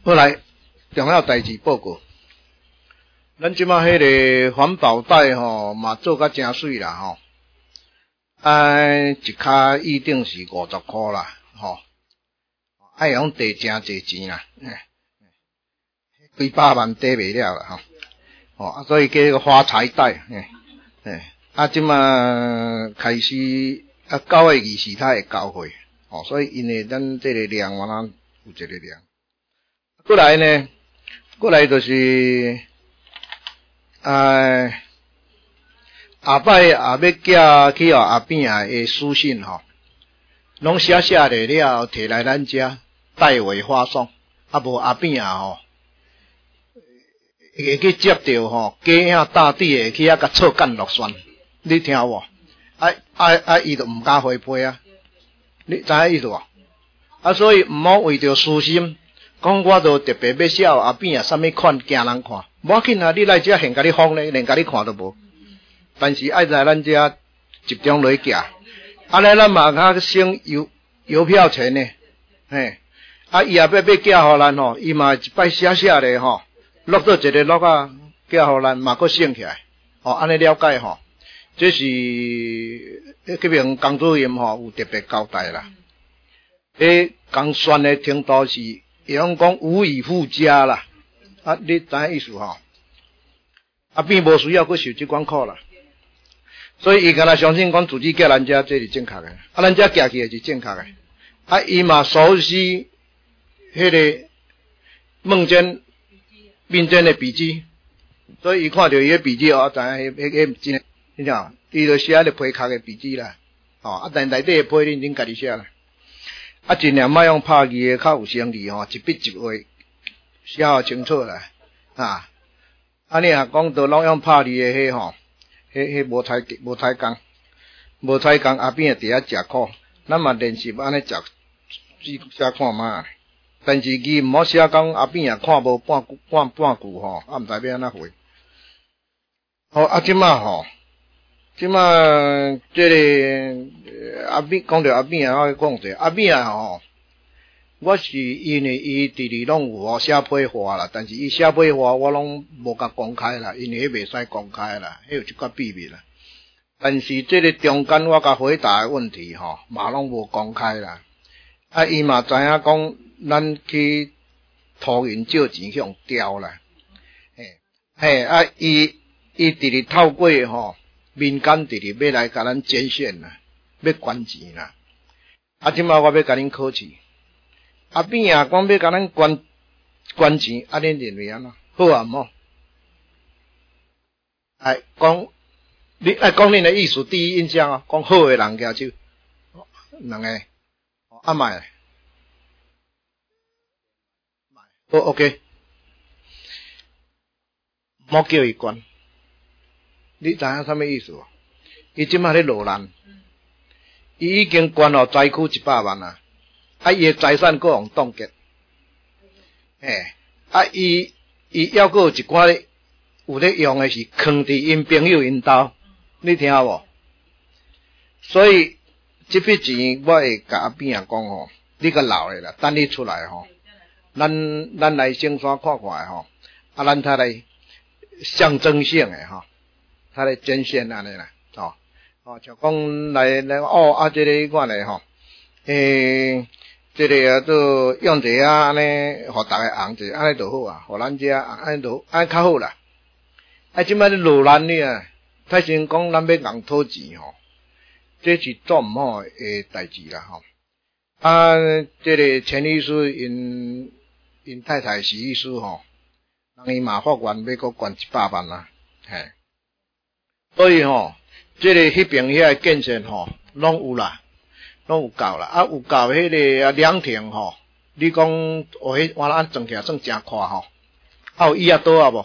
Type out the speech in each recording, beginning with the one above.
后来重要代志报告，咱即马迄个环保袋吼嘛做甲真水啦吼，一卡预定是50块啦吼，爱用地真济钱啦，几百万抵袂了啦吼，所以叫个发财袋，即马开始9月20他会交货，所以因为咱这个量嘛，咱有一个量。过来呢，过来就是下摆也要寄去阿扁的书信吼，拢写下来了，摕来咱遮代为发送，无阿扁吼。会去接到吼，家兄大弟会去甲错干落选，你听有无？伊就毋敢回批啊，你知影意思无？所以毋好为着私心，讲我就特别要写阿扁啥物款惊人看，无要紧啊，你来遮现甲你放咧，连甲你看都无。但是爱在咱遮集中落去寄，安尼咱嘛较省邮票钱呢，伊也要寄互咱吼，伊嘛一摆写咧吼。落到一个落啊，寄互咱嘛阁省起来，安尼了解吼，这是这边江主任吼有特别交代啦。江宣的程度是，用讲无以复加啦，你知影意思吼？并无需要去受这款苦啦，所以伊敢若相信讲自己寄咱遮这是正确的，咱遮寄去也是正确的，伊嘛熟悉迄个梦间。民间的笔记，所以伊看到伊的笔记知影迄真，你知影？伊就写咧批壳的笔记啦，但内底的批恁家己写啦。尽量莫用拍字的，较有诚意吼，一笔一画写好清楚啦，你若讲都拢用拍字的迄吼，迄无采工，阿扁伫遐食苦，咱嘛练习安尼食，写看卖。但是伊毋好写讲阿扁也看无半句吼，毋知要安怎回。即马这个阿扁讲到阿扁我讲者，阿扁吼，我是因为伊直直拢有写批话啦，但是伊写批话我拢无甲公开啦，因为迄袂使公开啦，迄有一寡秘密啦。但是这个中间我甲回答的问题吼，嘛拢无公开啦。伊嘛知影讲。咱去托人借钱去用调啦，伊直直透过吼民间直直要来甲咱捐献啦，要捐钱啦。即马我要甲恁考试，阿扁讲要甲咱捐钱，恁认为安怎？好啊，毋好？讲你讲恁的意思，第一印象讲好诶人举手，两个，卖。OK， 莫叫伊捐，你知影啥物意思无？伊即马咧落难，伊已经捐互灾区100万啦，伊诶财产阁用冻结，伊还阁有一寡有咧用诶是藏伫因朋友因兜，你听无？所以这笔钱我会甲阿扁讲吼，你个老诶啦，等你出来吼。咱来先山看看吼，咱他来象征性诶吼，他来捐献安尼啦，像讲来这个款诶吼，这个都用者安尼，互大家红者安尼就好啊，互咱遮安尼较好啦。即摆咧落难呢，太先讲咱要硬讨钱吼，这是做毋好诶代志啦吼。这个陈律师因太太是律师吼，人伊嘛法院要阁捐100万啦，所以吼，这个迄边遐建设吼，拢有啦，拢有够啦，有够迄个凉亭吼，你讲迄我咱装起来算真快吼，有椅仔倒啊无？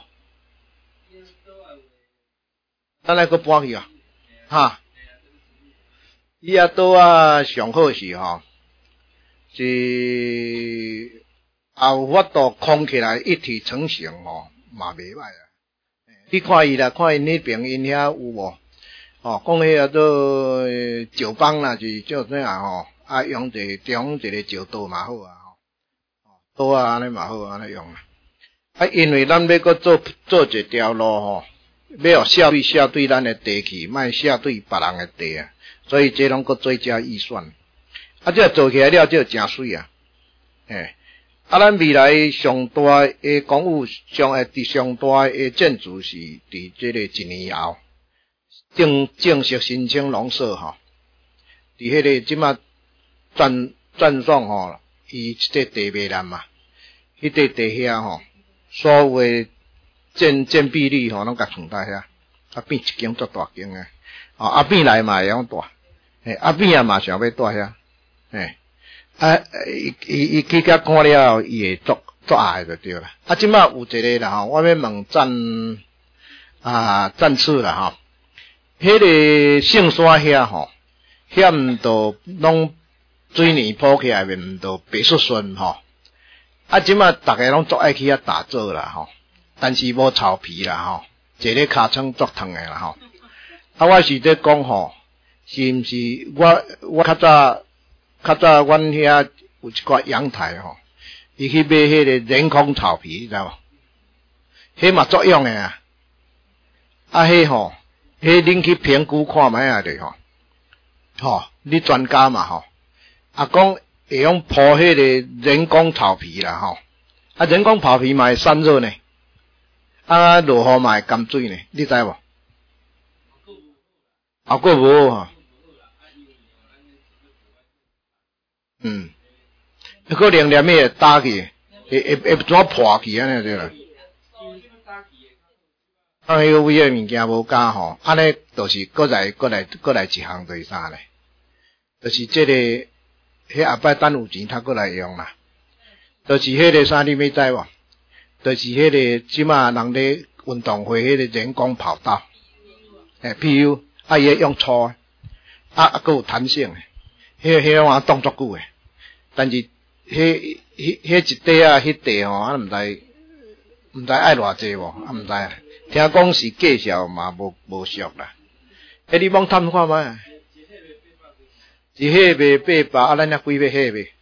咱来阁搬去啊，椅仔倒啊上好是吼，是。有法度空起来一体成型吼，嘛袂歹啊。你看伊啦，看因那边因遐有无？讲迄个都石帮啦，是叫怎样吼？用一个中一个石刀嘛好啊。 好啊，安尼嘛好，安尼用啊。啊，因为咱要搁做一条路吼，要下对咱的地去，莫下对别人的地啊，所以这拢搁追加预算。啊，这做起来了，这真水啊！嘿，啊，咱未来上大的公务上大的建筑是伫这个1年后正式申请农舍吼，伫迄个即马赞爽吼，伊这个地袂烂嘛，迄块地遐吼。所有的建蔽率吼，拢甲放大遐，啊变一间足大间诶，哦啊变来嘛会用大，嘿啊变啊嘛想要大遐，嘿啊伊去甲看了后，伊会足爱就对啦。啊即摆有一个啦吼，我要问战士啦吼，迄个圣山遐吼，遐毋都拢水泥铺起来面，毋都白雪顺吼。啊，即马大家拢足爱去遐打造啦吼，但是无草皮啦吼，坐咧尻川足烫诶啦吼。啊，我是在讲吼，是毋是我较早阮遐有一块阳台吼，伊去买迄个人工草皮，你知无？迄嘛足用诶啊！啊，迄吼，迄恁去评估看卖啊，着吼，吼，你专家嘛吼，啊讲。会用铺迄个人工草皮啦吼，啊人工草皮嘛会散热呢，啊落雨嘛会甘水呢，你知无？啊，过无吼，可能连咩会打去，会怎破去安尼对啦？啊，迄个位个物件无加吼，安尼就是过来一项就是啥呢？就是这个。迄后摆等有钱，他过来用啦。就是迄个啥，你要知无？就是迄个即马人咧运动会迄个人工跑道，PU， 啊伊用粗啊，佫有弹性诶，迄玩意动足久诶。但是迄一块啊，迄块吼，啊毋知爱偌济无，啊毋知啊。听讲是介绍嘛，无俗啦。你罔探看觅？一岁卖800，啊，咱遐几要岁卖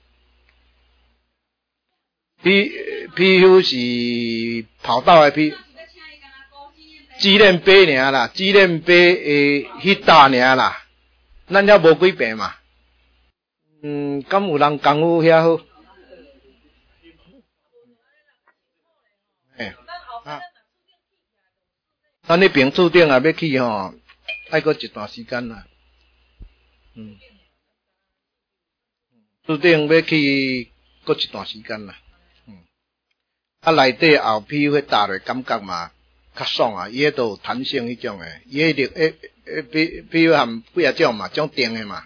？PU 是跑道的 P， 机练杯尔啦，机练杯诶，迄大尔啦，咱遐无几平嘛。敢有人功夫遐好？咱迄边厝顶也要去吼，爱过一段时间啦。注定要去过一段时间啦，啊内底后皮迄搭落感觉嘛较爽啊，伊迄都有弹性迄种诶，伊迄个比如含几啊种嘛，种定诶嘛，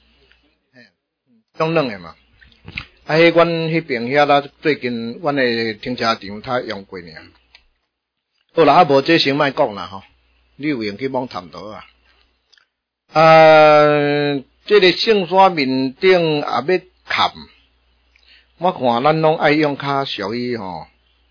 种软诶嘛，啊迄阮迄边遐啦，最近阮诶停车场他用过尔，好啦，啊无这先莫讲啦吼，你有闲去网探倒啊，这个圣山面顶也要砍，我看咱拢爱用较属于较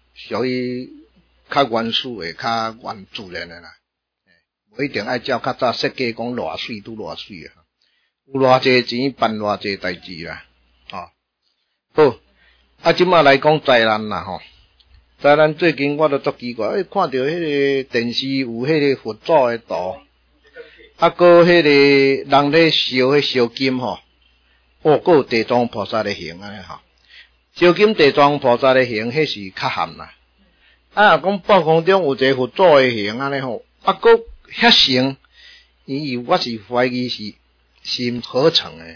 原始的、较原自然的啦，无一定爱照较早设计讲偌水拄偌水啊，有偌济钱办偌济代志啦，好，啊，即马来讲灾难啦吼，灾难最近我都足奇怪，看到迄个电视有迄个佛祖的图。啊，搁迄个人咧烧迄烧金吼，搁有地藏菩萨的形安尼吼，烧金地藏菩萨的形，迄是较含啦。啊，讲半空中有一个佛祖的形安尼吼，啊，搁遐成，我是怀疑是合成的。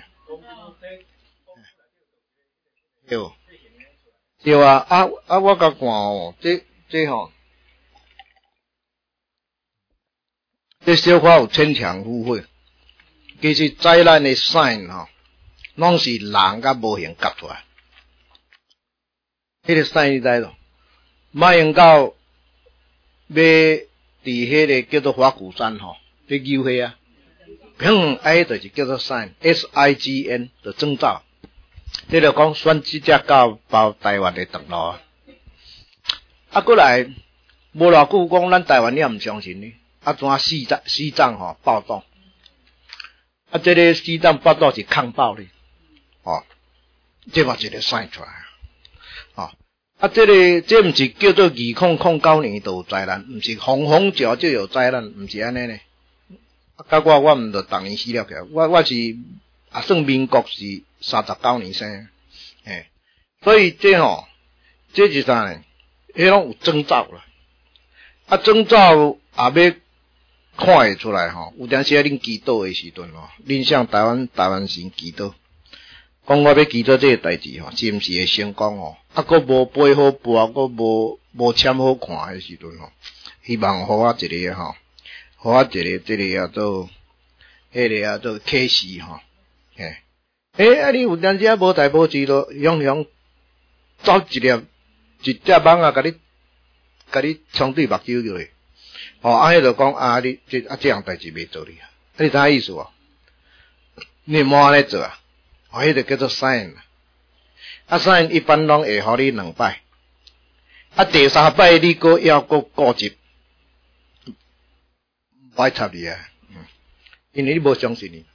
对啊，我甲看哦，这吼。这小可有牵强附会，其实灾难的 sign 吼，拢是人甲无形夹出来。迄个 sign 你知咯？马英九要伫迄个叫做花鼓山吼，要游迄啊，就是叫做 sign，SIGN 的征兆。这就讲选这只狗包台湾的道路啊。啊，过来无偌久讲咱台湾也毋相信呢。啊，怎西藏吼暴动，啊，这个西藏暴动是抗暴的，这嘛一个算出来， 这毋是叫做2009年就有灾难，毋是风脚就有灾难，毋是安尼呢。甲我毋着逐年死了起来，我是算民国是39年生，所以这是啥呢？迄拢有征兆啦。征兆也要看会出来有阵时恁祈祷的时阵恁向台湾神祈祷，讲我要祈祷这个代志是毋是会成功佫无背好步佫无签好看的时阵希望互我一个互我一个这个叫做迄个叫做启示你有阵时无代无志咯，用走一只网甲你冲对目睭落去，迄就讲你这样代志袂做你你知影意思你莫安尼做迄就叫做 sign sign 一般拢会互你2摆，第3摆你佫要固执，唔爱插你因为你无相信你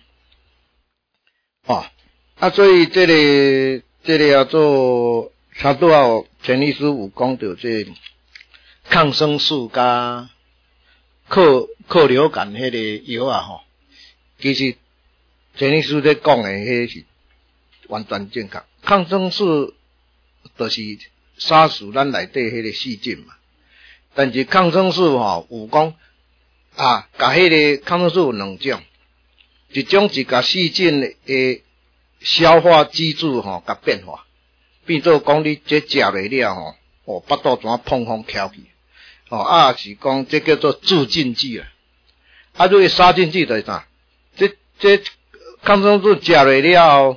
所以这个叫做差不多陈医师有讲到这抗生素加抗流感迄个药其实陈医师在讲的迄是完全正确。抗生素就是杀死咱内底迄个细菌嘛，但是抗生素有讲甲迄个抗生素有2种，一种是甲细菌的消化机制甲变化，变做讲你这食袂了巴肚怎砰砰翘起是讲这叫做助进剂如果杀进去就是啥？这抗生素食袂了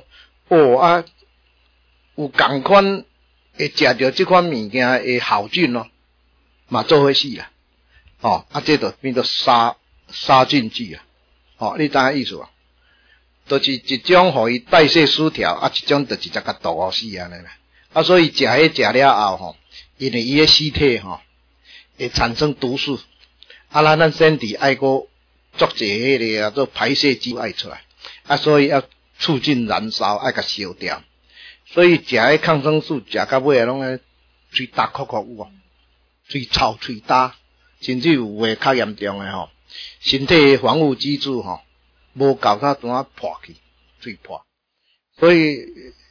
有同款会食着这款物件的好菌嘛做伙死啦这就变做杀进剂你知影意思就是一种互伊代谢失调一种就直接甲毒死安尼啦所以食了后因为伊的尸体会产生毒素咱身体爱过做者迄个叫做排泄机爱出来所以要促进燃烧爱甲烧掉，所以食迄抗生素食到尾拢会嘴焦哭哭有嘴臭嘴焦，甚至有诶较严重诶身体防护机制无够它怎啊破去嘴破，所以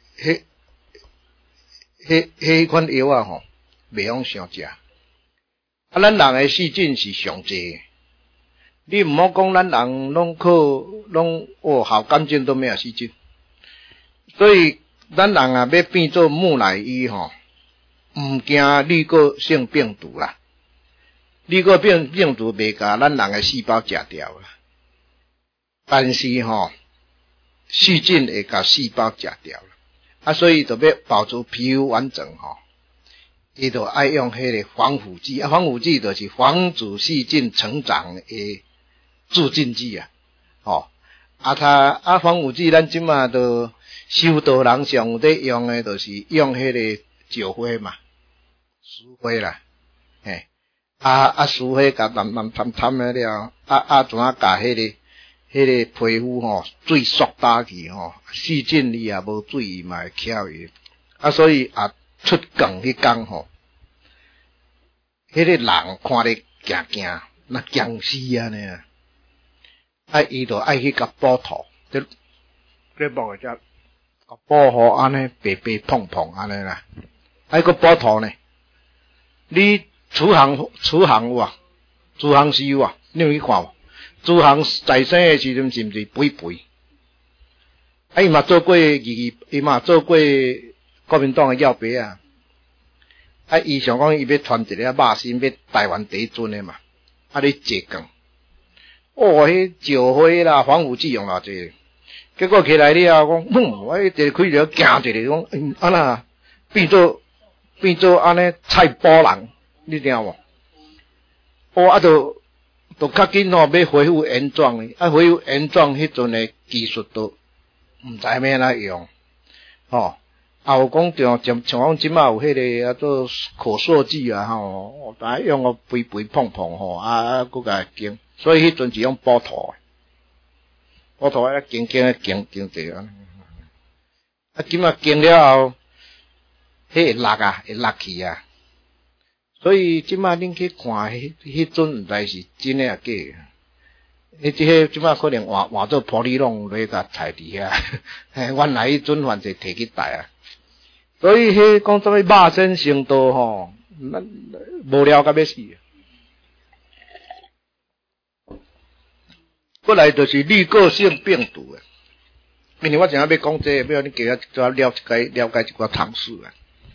迄款药袂用伤食咱人诶细菌是上济，你唔好讲咱人拢好干净都没有细菌，所以咱人要变做木乃伊唔惊滤过性病毒啦，滤过病毒袂甲咱人诶细胞食掉啦，但是细菌会甲细胞食掉啦所以就要保持皮肤完整伊就爱用迄个防腐剂防腐剂就是防止细菌成长的助进剂防腐剂咱即马都修道人上有在用的就是用迄个石灰嘛，石灰啦石灰甲淡淡的了怎啊甲迄个皮肤水缩打去细菌伊也无水伊嘛会翘伊所以出更迄工迄个人看咧惊那僵尸安尼伊就爱去甲补土，这补个只补好安尼白白碰碰安尼啦，个补土呢？你厨行有厨行是有你有去看无？厨行在生的时阵是毋是肥肥？伊嘛做过伊嘛做过国民党的要爸伊想讲伊要传一个肉身要台湾第一尊的嘛你坐讲迄石灰啦防腐剂用偌济，结果起来了讲我一开了惊一个讲那变做安尼菜包人你听无就较紧要恢复原状恢复原状迄阵的技术都毋知要哪用有讲着像讲即马有迄个叫做可塑剂大家用个肥碰碰佫甲经，所以迄阵是用补土经者即马经了后， 会落啊，会落去啊。所以即摆恁去看迄阵毋知是真诶啊假诶。即摆可能换做玻璃拢咧甲菜伫遐，原来迄阵反正摕去带啊。所以迄讲什么肉身成道吼，无聊甲要死。过来就是滤过性病毒啊。因为我正要讲这个，要你给他了解一寡常识啊。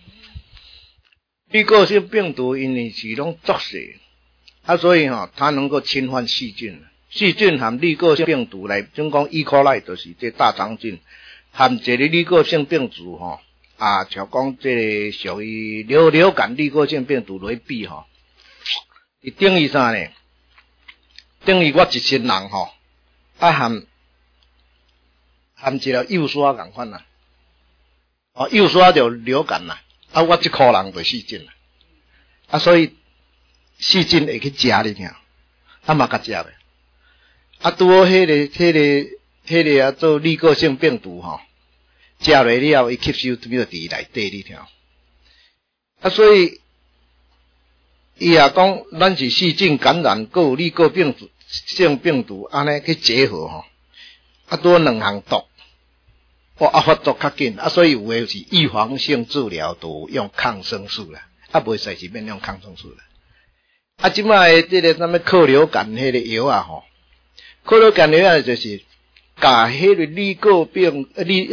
滤过性病毒因为是拢作祟，所以它能够侵犯细菌。细菌含滤过性病毒来，总讲 E. coli 就是这大肠菌，含这个滤过性病毒像讲这个属于流感滤过性病毒来比伊等于啥呢？等于我一群人含一条幼刷共款啦，幼刷就流感啦，我一箍人就细菌啦，所以细菌会去食你听，嘛甲食咧，拄好迄个做滤过性病毒食落了，伊吸收就伫内底你听，所以伊也讲咱是细菌感染，还有滤过性病毒安尼去结合拄好两项毒。发作较紧，所以有诶是预防性治疗都用抗生素啦，袂使是免用抗生素啦。即摆诶这个什么抗流感迄个药啊抗流感药就是甲迄个滤过病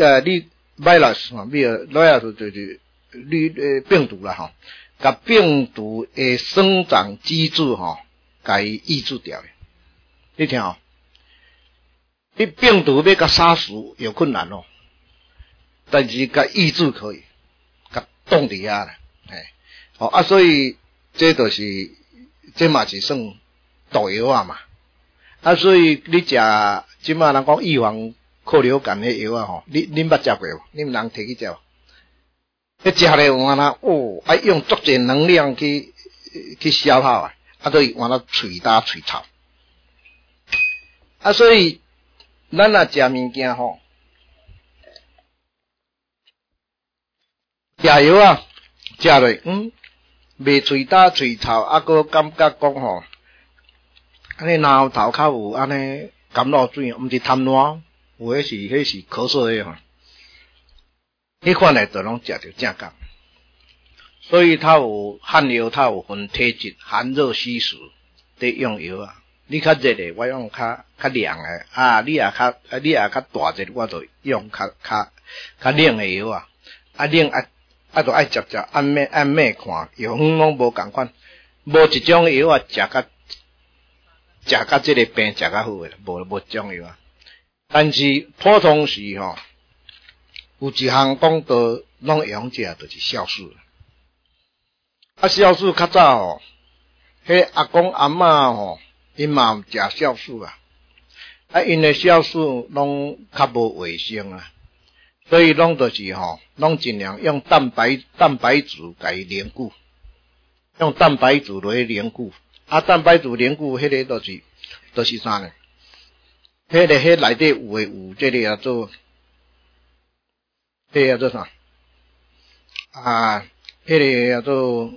virus 就是病毒啦甲病毒诶生长机制甲伊抑制掉诶。你听你病毒要甲杀死有困难但是甲抑制可以，甲冻伫遐啦，所以这就是这嘛是算毒药嘛，所以你食即马人讲预防抗流感的药恁捌食过无？你们人摕去食无？迄食咧换啦，用足侪能量去消耗都换到喙焦喙臭，所以咱若食物件食药食落袂喙焦喙臭，搁感觉讲安尼脑头较有安尼感冒水，毋是痰烂，有迄是咳嗽的迄款的就拢食着正感。所以它有汗药，它有分体质，寒热虚实得用药你较热的，我用较凉的你也较大热，我就用较冷的药冷就爱食按咩看，药方拢无共款，无一种药食甲这个病食较好诶，无种药但是普通时有一项讲到拢会用食，就是酵素。酵素较早迄阿公阿嬷因嘛有食酵素因诶酵素拢较无卫生所以拢就是拢尽量用蛋白质甲伊凝固，用蛋白质来凝固。蛋白质凝固迄个就是啥呢？迄内底有这个叫做啥？迄个叫做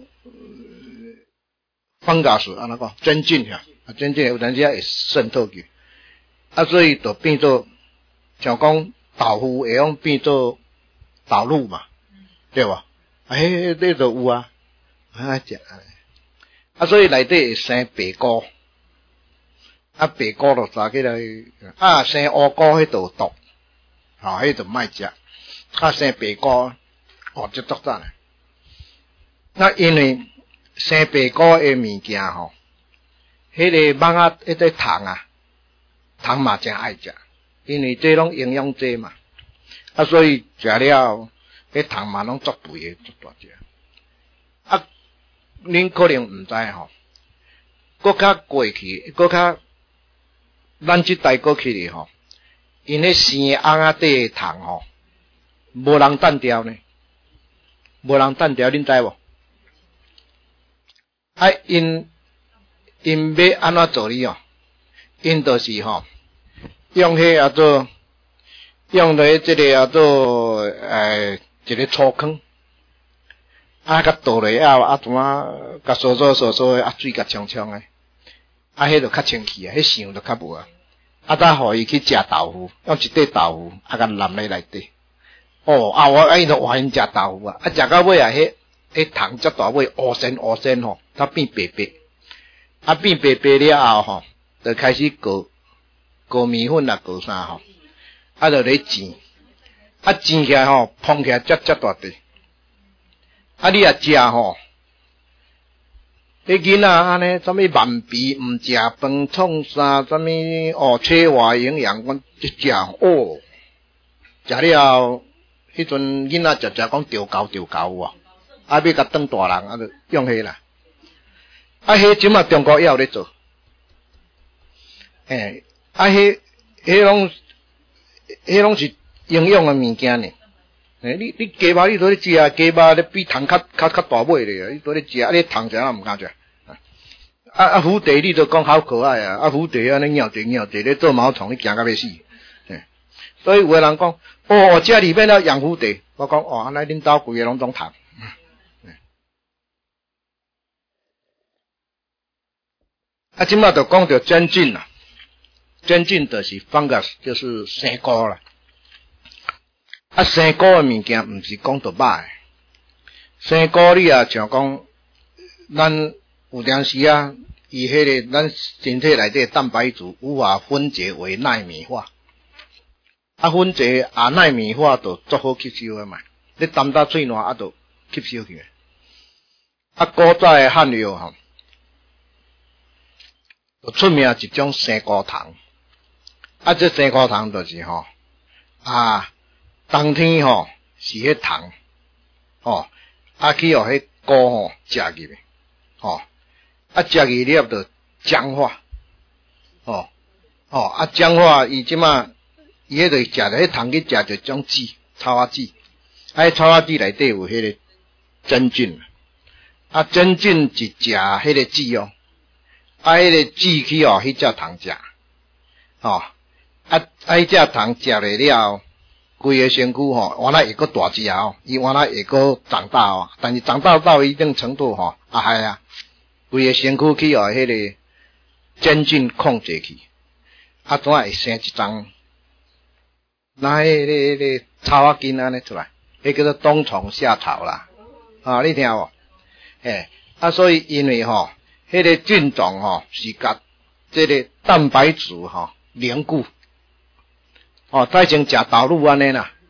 芳加素安怎讲？真菌真菌有阵时会渗透去，所以就变做像讲豆腐会用变做豆乳嘛，对吧？迄就有食所以内底会生白菇，白菇就炸起来，生乌菇迄就毒，迄就莫食，生白菇这足赞因为生白菇的物件迄个蠓迄个糖嘛真爱食，因为这拢营养济嘛，所以食了迄糖嘛拢足肥的，足大只。恁可能毋知搁较过去，搁较咱这代过去哩因迄生蚵仔底的糖无人弹掉呢，无人弹掉，恁知无？因要安怎做哩因就是用迄叫做用咧这个叫做一个粗坑， 啊，甲倒落后啊，怎啊，甲嗦的啊，水甲冲冲的，啊，迄就较清气啊，迄想就较无啊。啊，再互伊去食豆腐，用一块豆腐，啊，甲淋咧内底。哦，啊，我伊就换因食豆腐啊，啊，食到尾啊，迄糖遮大尾，乌鲜吼，它变白白，啊，变白白了后吼，就开始裹米粉啦，裹啥吼，啊，就咧煎，啊，煎起来吼，膨起来遮大块。啊，你也食吼，迄囡仔安尼，什么慢皮毋食饭，创啥？什么缺乏营养，阮一食哦，食了，迄阵囡仔食讲调高啊，啊要甲当大人啊，就用迄啦。啊，迄即马中国也有咧做，啊，迄拢是营养的物件呢。你鸡肉你都咧食，鸡肉咧比糖较大尾咧，你都咧食，啊你糖啥毋敢食。啊虎地你都讲好可爱啊，啊虎地安尼咬地咧做毛虫，你惊到要死。所以有个人讲，哦，这里面要养虎地，我讲哦，安尼恁兜规个拢种糖。啊，即马就讲到真菌啦，真菌就是 fungus， 就是生菇啦。啊，生菇的物件毋是讲着歹，生菇你啊像讲，咱有当时啊，伊迄个咱身体内底蛋白质无法分解为奈米化，啊分解奈米化就足好吸收的嘛，你啖到嘴烂啊就吸收去。啊，古早的汉药吼，就出名一种生菇糖，啊这生菇糖就是吼冬天吼是迄糖，啊去互迄菇吼食入去，啊食入了就僵化，啊僵化伊即马伊迄个食着迄糖去食着种籽，草仔籽，啊迄草仔籽内底有迄个真菌，啊真菌一食迄个籽哦，啊迄个籽去互迄只糖食，啊迄只糖食了了。规个身躯吼，原来会阁大只哦，伊原来会阁长大哦，但是长大到一定程度吼，规个身躯去互迄个真菌控制去，啊怎会生一张？那迄个草仔根安尼出来，迄叫做冬虫夏草啦，啊你听无？所以因为吼，迄个菌种吼是甲这个蛋白质吼凝固。再像食豆乳安尼啦，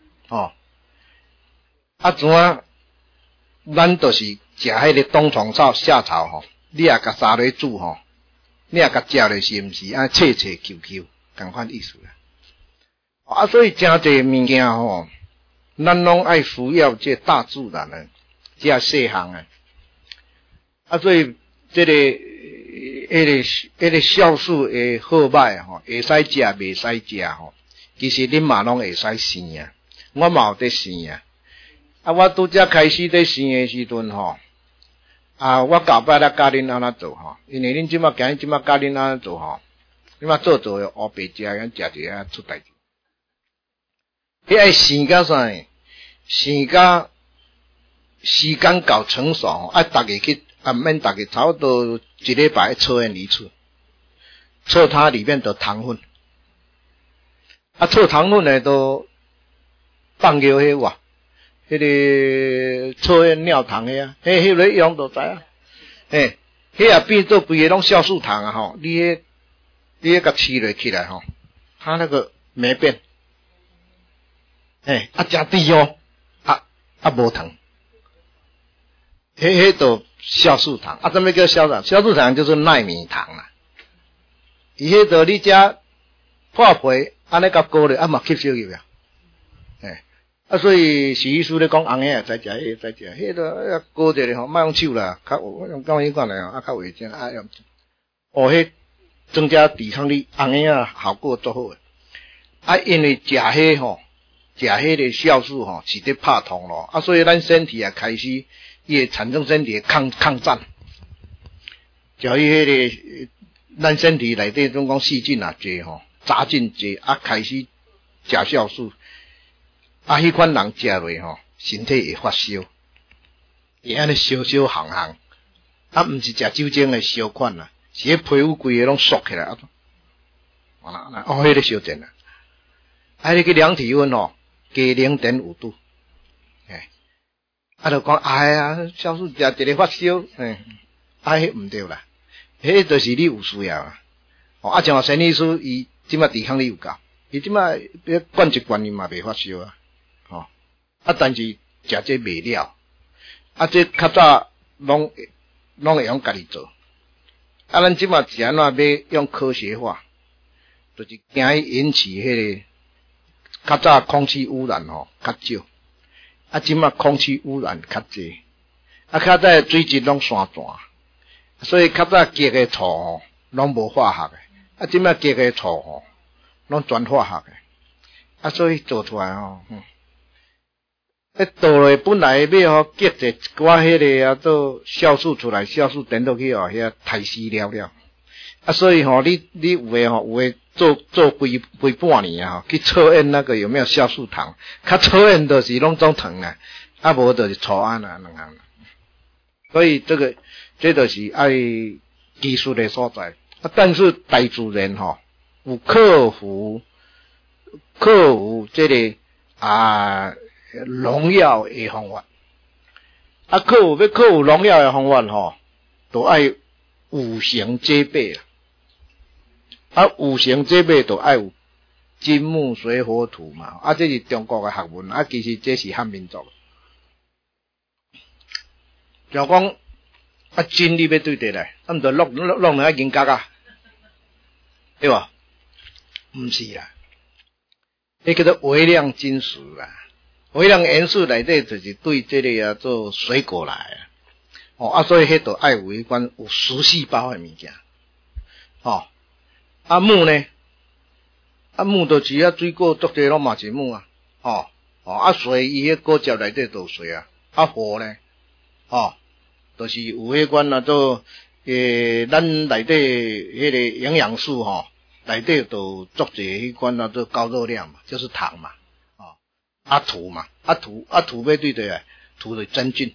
怎咱就是食迄个冬虫夏草吼，你也甲撒落煮吼，你也甲食落是毋是？切Q，同款意思啦。所以真侪物件吼，咱拢爱需要这大自然的，这细项的。所以这个迄个酵素的好歹吼，会使食，袂使食吼。其实恁嘛拢会使生啊，我嘛有在生啊。我拄则开始在生的时阵吼，我后摆来教恁安怎做吼，因为恁即马教恁安怎做吼，你嘛做黑白食，咱食着出代志。迄爱生甲啥？生甲时间够成熟吼，逐个去免逐个差不多一礼拜测验一次，测它里面的糖分。测糖分呢都放尿迄哇，迄个测尿糖迄迄个用就知啊，迄也变做规个拢酵素糖啊吼，你迄甲吃落起来吼，它那个没变，真甜哦，无糖，迄都酵素糖，怎么叫酵素糖？酵素糖就是奈米糖啦，伊迄个你食破皮。安尼甲高咧，嘛吸收去啊！所以徐医师咧讲，红诶会使食，迄会使食，迄个高者咧吼，莫用手啦，较我用讲伊讲咧吼，较卫生用。迄增加抵抗力，红诶效果足好诶。因为食迄吼，食迄个酵素吼，是伫拍痛咯，所以咱身体也开始伊会产生身体的抗战，就伊迄个咱身体内底总讲细菌啊侪吼。杂菌济开始食酵素，迄款人食落吼，身体会发烧， 伊安尼烧烧烘烘，啊，毋是食酒精的烧款啦，是迄皮肤规个拢缩起来啊，迄个烧煎啦，啊，你去量体温哦，加0.5度，就讲哎呀，酵素食一个发烧，迄毋对啦，迄就是你有需要啊，像陈医师伊即摆抵抗力有够，伊即摆灌一罐伊嘛袂发烧啊，但是食这袂了，这较早拢会用家己做，咱即摆是安怎要用科学化，就是惊伊引起迄个较早空气污染较少，即摆空气污染较济，较早水质拢山泉，所以较早结的醋拢无化学的，即摆结的醋拢全化学的，所以做出来倒落本来要结一寡迄个做酵素出来，酵素等落去遐太死了，所以你有诶做规半年去测验那个有没有酵素糖，测验就是拢总糖无就是醋胺两项，所以这就是爱技术的所在，但是大自然有克服这个农药的方法，要克服农药的方法都爱五行皆备五行皆备都爱有金木水火土嘛，这是中国的学问，其实这是汉民族。就讲金你要对得来，毋着弄两银角对吧？毋是啦，迄叫做微量金属啦。微量元素内底就是对这个做水果来所以迄度爱有迄款有实细胞的物件木呢木就是水果足济拢嘛是木水伊迄果汁内底都有水火呢就是有迄款做咱内底迄个营养素内底都足济迄款做高热量嘛，就是糖嘛土嘛，土要对对啊，土就是真菌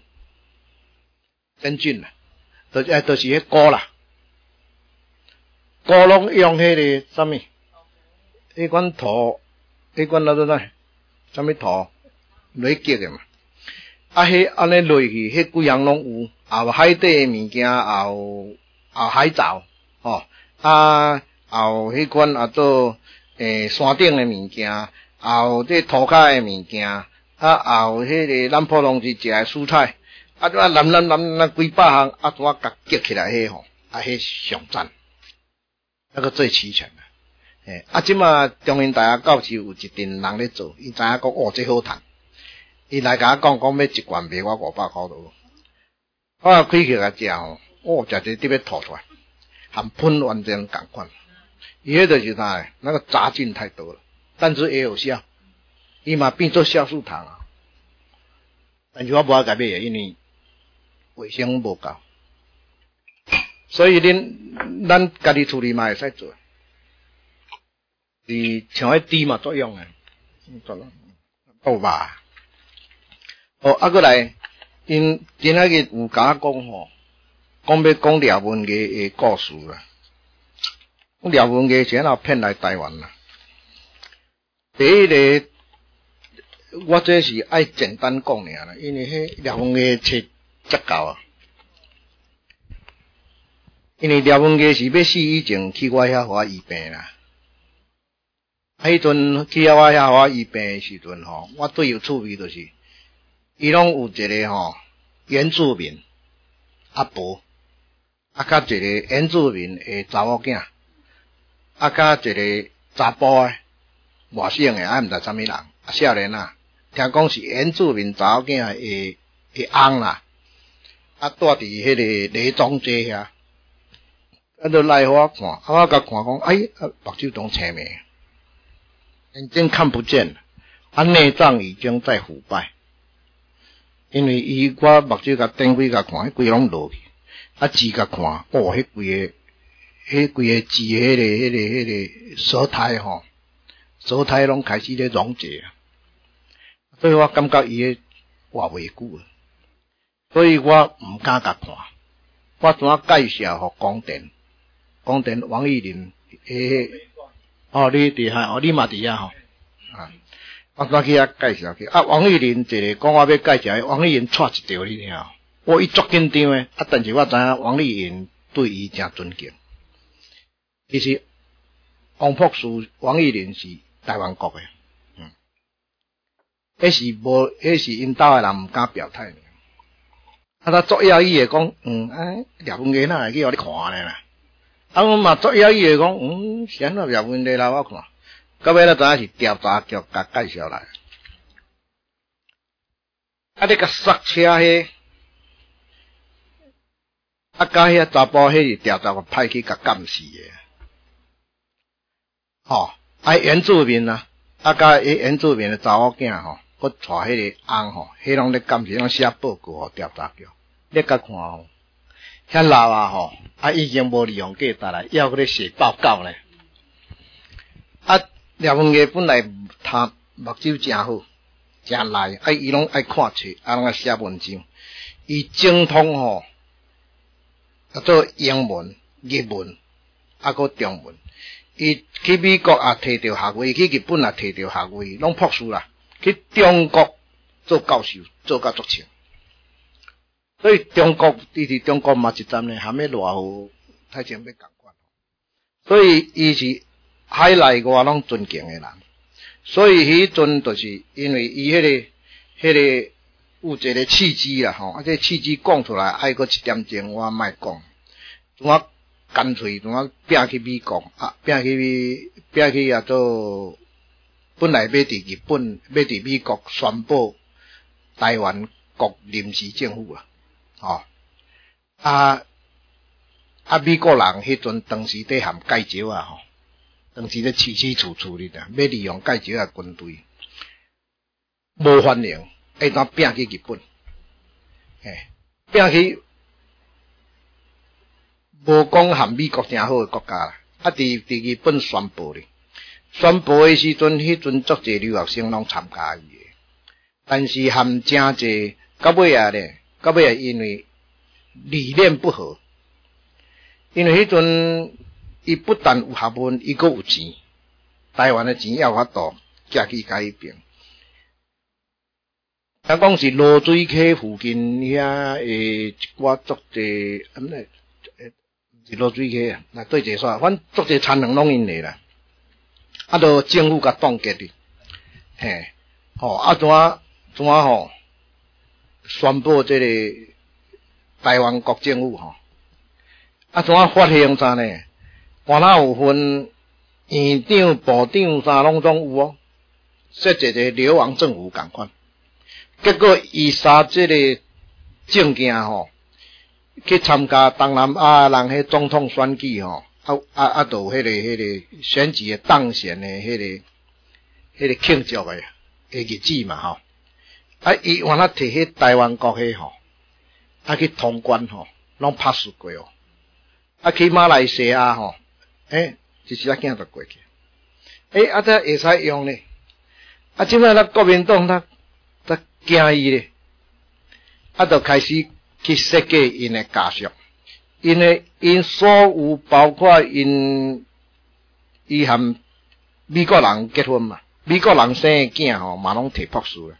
啦，就是迄菇啦，菇拢用迄个什么？迄款土，迄款做啥？什么土？累积的嘛。迄安尼落去，迄几样拢有，也有海底的物件，也有海藻，有迄款做山顶的物件。有这涂骹的物件，有迄个咱普通时食的蔬菜，蓝几百项，怎甲结起来迄迄上赞，那个最齐全的。即马中原大学教授有一群人咧做，伊知影讲这好赚，伊来甲我讲要一罐卖我500块多，我开起来食食这特别吐出来，含喷完全同款，伊迄就是啥？那个杂菌太多了。但是也有效，伊嘛变做酵素糖但是我无法改变，因为卫生无够，所以咱家己处理嘛会使做，是像迄猪嘛作用够吧？过来，因今仔日有甲我讲要讲廖文艺的故事啦，廖文艺是哪骗来台湾啦？第一个，我这是爱简单讲尔啦，因为迄廖文艺册足够因为廖文艺是要死以前去我遐互我医病啦，迄阵去我遐互我医病的时阵我最有趣味就是，伊拢有一个原住民阿婆，甲一个原住民的查某囝，甲一个查甫的。外省的，毋知啥物人，少年听讲是原住民查某囝的翁啦，住伫迄个雷庄街遐，就来互我看，我甲看讲，目睭都青面，眼睛看不见，内脏已经在腐败，因为我目睭甲顶几甲看，迄规拢落去，指甲看，迄规个指迄个舌苔舌苔拢开始咧溶解所以我感觉伊活袂久所以我毋敢甲看。我怎啊介绍互广电王玉林哦，你伫遐哦，你嘛伫遐吼啊。我怎去遐介绍去啊？王玉林一个讲我要介绍，王玉林错一条你听。我伊足紧张诶，啊，但是我知影王玉林对伊诚尊敬。其实王博士、王玉林是台湾国诶，迄是因兜诶人毋敢表态。啊，他作妖异诶讲，廖文杰哪会去互你看咧啦？啊，我嘛作妖异诶讲，是安怎廖文杰来我看，到尾咧知影是调查局甲介绍来。啊，你甲刹车迄，啊，甲迄查甫迄是调查局派去甲监视诶。吼，啊，原住民啊，啊，甲原住民诶查某囝吼，佮带迄个翁吼，迄拢咧监视，拢写报告互调查局。你甲看吼，遐老啊吼，啊已经无利用价值啦，要搁咧写报告咧。啊，廖文杰本来他目睭真好，真赖，啊伊拢爱看册，啊拢爱写文章，伊精通吼，做英文、日文，啊搁中文。伊去美国也摕到学位，去日本也摕到学位，拢博士啦。去中国做教授，做甲足清。所以中国伊伫中国嘛一站呢，含迄偌好，太前要共款。所以伊是海内外拢尊敬诶人。所以迄阵就是因为伊迄个有一个契机啦吼，啊这契机讲出来，爱搁一点钟我莫讲，我干脆我拼去美国啊，拼去啊做，本来要伫日本，要伫美国宣布台湾国临时政府啊。哦，美国人迄阵当时在含介石啊吼，当时咧处处哩啦，要利用介石啊军队，无反应，会当拼去日本，拼去无讲含美国诚好诶国家啦，啊伫日本宣布哩，宣布诶时阵，迄阵足侪留学生拢参加伊诶，但是含诚侪到尾啊咧。到尾因为理念不合，因为迄阵伊不但有学问，伊阁有钱，台湾的钱要法度寄去甲迄边。听讲是罗水溪附近遐一寡足侪，是罗水溪啊，那对者说，反正足侪田园拢因诶啦，啊，都政府甲冻结哩，嘿，吼，啊，怎吼？宣布这个台湾国政府吼，啊怎啊发现啥呢？原来有分院长、部长啥拢总有哦，说一个流亡政府共款。结果伊杀这个证件吼，去参加东南亚人迄总统选举吼，都迄个选举的当选的迄个庆祝的日子嘛吼。啊！伊原来摕迄台湾国迄吼，去通关吼，拢拍死过哦。啊，去马来西亚吼，一时仔囝就过去。这会使用咧。啊，即摆咱国民党咱惊伊咧，就开始去设计因诶家属，因所有包括伊含美国人结婚嘛，美国人生诶囝吼，嘛拢摕博士诶。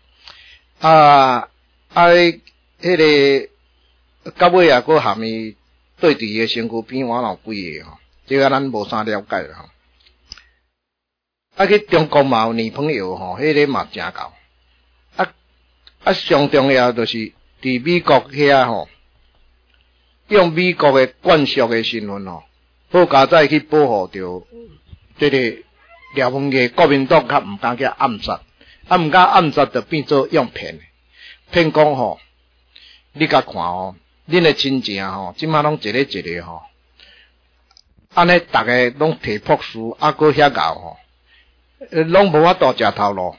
迄个到尾啊，佫含伊对伫个身躯边我有几个吼，这个咱无啥了解啦吼。去中国嘛有女朋友吼，迄个嘛诚够。上重要就是伫美国遐吼，用美国诶眷属诶身份吼，好加再去保护着这个廖文杰国民党较毋敢去暗杀。毋敢暗杀就变做用骗，骗讲吼，你甲看吼，恁诶亲戚吼，即马拢一个吼，安尼逐个拢摕博士，佫遐熬吼，拢无法度食头路，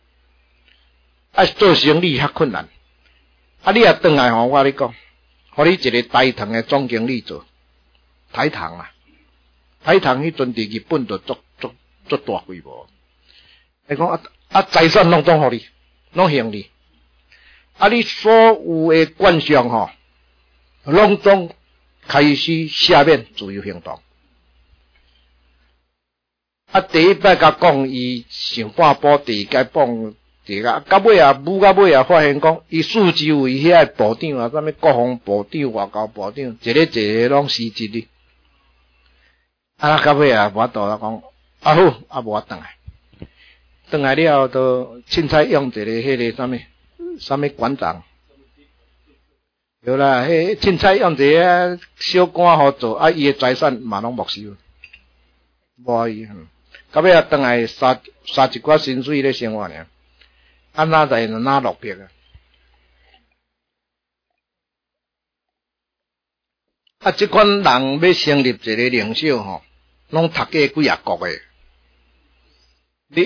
做生意较困难。你也转来吼，我甲你讲，互你一个台糖诶总经理做，台糖啊，台糖迄阵伫日本就足大规模，你讲财产拢总互你，拢行你。 啊，你所有的观想吼，拢总开始下面自由行动。啊，第一摆甲讲伊想半步，第二摆放第个，到尾啊，舞到尾啊，发现讲伊四周围遐部长啊，啥物国防部长、外交部长，一个拢失职哩。啊，到尾啊，无法度讲，啊好，啊无法转来，转来了后，都凊彩用一个迄个啥物馆长，对啦，迄凊彩用一个小官好做，啊，伊的财产嘛拢没收，无伊。到尾啊，转来杀一寡薪水咧生活尔，啊哪在哪落魄啊？啊，即款人要成立一个领袖吼，拢读过几啊国诶。你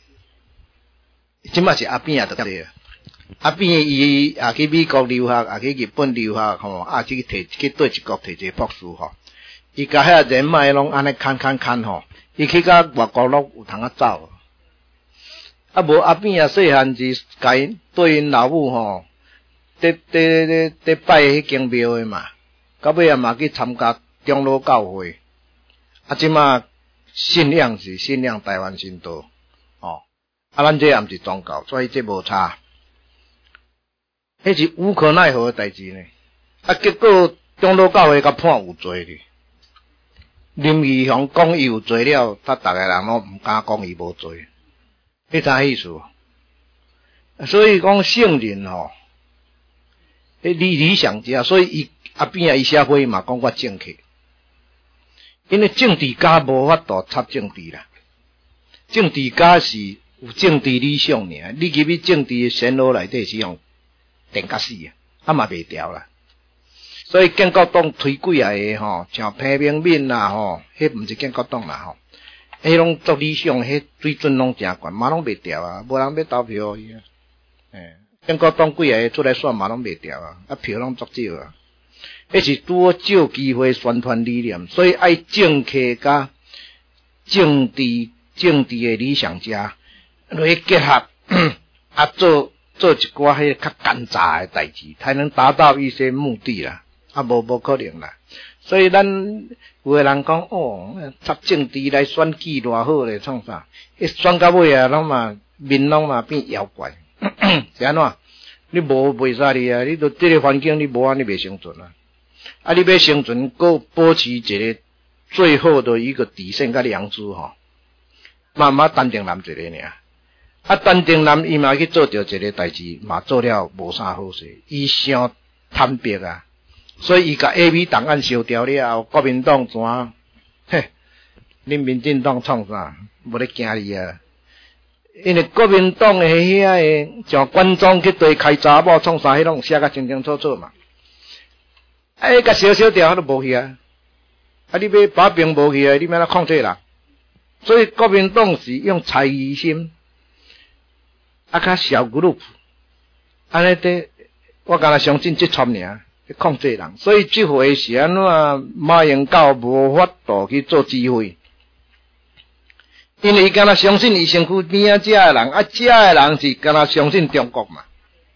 即马是阿扁啊，对个。阿扁伊也去美国留学，也去日本留学吼，啊去对一国摕一个博士吼。伊甲遐人脉拢安尼看吼。伊去到外国拢有通走，啊无阿扁啊细汉时甲因对因老母吼，伫拜迄间庙诶嘛，到尾啊嘛去参加长老教会，啊即马信仰是信仰台湾神道，哦，啊咱这也毋是宗教，所以这无差，迄是无可奈何诶代志呢，啊结果长老教会甲判有罪哩。林义雄讲伊有罪了，他逐个人拢毋敢讲伊无罪，你知意思？所以讲圣人吼，理想家，所以伊阿扁啊，伊写会嘛讲我正确，因为政治家无法度插政治啦，政治家是有政治理想尔，你入去政治的漩涡内底是用电甲死啊嘛袂掉啦。所以建国党推几啊个吼，像潘明敏啦吼，迄毋是建国党啦吼，迄拢做理想，迄水准拢诚悬，嘛拢袂掉啊，无人要投票伊啊。建国党几啊个出来选嘛拢袂掉啊，啊票拢足少啊。迄是拄好少机会宣传理念，所以爱政客甲政治的理想家来结合，啊做一寡迄较奸诈的代志，才能达到一些目的啦。啊，无可能啦，所以咱有个人讲哦，插政治来选举偌好咧，创啥？一选到尾啊，拢嘛面拢嘛变妖怪，是安怎？你无袂使你啊，你都这个环境你无安尼袂生存啊！啊，你要生存，搁保持一个最后的一个底线甲良知吼，慢慢单定男一个尔。啊，单定男伊嘛去做着一个代志，嘛做了无啥好势，伊伤坦白啊。所以伊甲 A、B 档案烧掉了后，国民党怎？嘿，恁民进党创啥？无咧惊你啊！因为国民党诶遐个像关总去对开查某创啥，迄拢写甲清清楚楚嘛。啊，甲烧掉都无去啊！啊，你要把兵无去啊？你要哪控制啦？所以国民党是用猜疑心，啊，较小 group， 安尼的，我敢若相信即撮尔。控制人，所以即回是安怎马英九无法度去做指挥，因为伊敢若相信伊身躯边啊遮个人，啊遮个人是敢若相信中国嘛，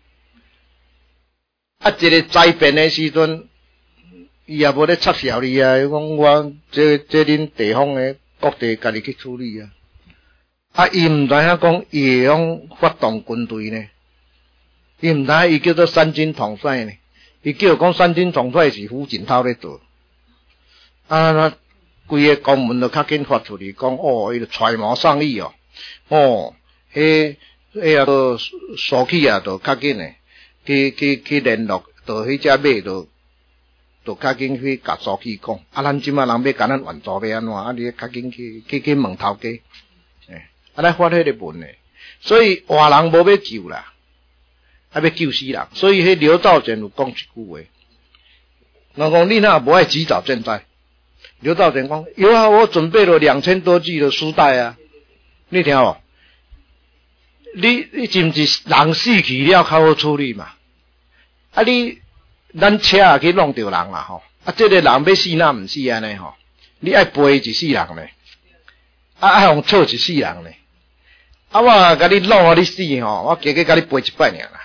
啊一个灾变的时阵，伊也无咧插小你啊，伊讲我这恁地方的各地家己去处理啊，啊伊毋知影讲伊会用发动军队呢，伊毋知影伊叫做三军统帅呢。伊叫讲三军统帅是胡锦涛咧做，啊，规个公文就较紧发出去，讲哦，伊就揣摩上意哦，哦，迄啊都书记啊，都较紧诶，去联络，就迄只马就较紧去甲书记讲，啊，咱即马人要甲咱援助要安怎，啊，你较紧去问头家，啊，来发迄个文诶，所以活人无要救啦。还要救死人，所以迄刘兆全有讲一句话，人讲你那无爱及早赈灾。刘兆全讲有啊，我准备了2000多句的书带啊，你听无？你是毋是人死去了较好处理嘛？啊咱车也去弄着人啦吼，啊这个人要死那毋死安尼吼，你爱陪一世人咧，啊爱互错一世人咧，啊我甲你弄互你死吼，我加甲你陪一摆尔啦。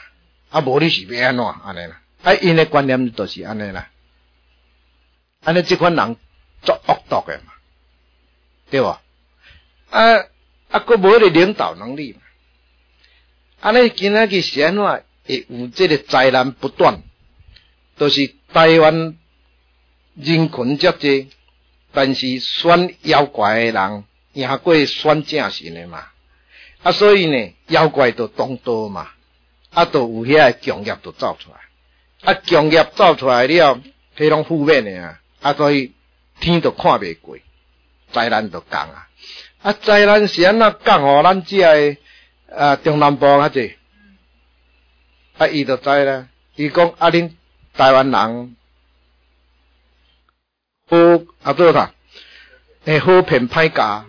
啊，无你是要安怎安尼啦？啊，因的观念就是安尼啦。安尼这款人作恶毒的嘛，对吧？啊，佫无迄个领导能力嘛。安尼今仔日是安怎会有这个灾难不断？都是台湾人群遮济，但是选妖怪的人赢过选正神的嘛。啊，所以呢，妖怪就当道嘛。啊，就有遐强业就走出来。啊，强业走出来了，迄拢负面的啊。啊，所以天就看袂过，灾难就降啊。啊，灾难是安怎降互咱这个中南部较济？啊，伊就知啦。伊讲啊，恁台湾人好啊，做啥？好骗歹教。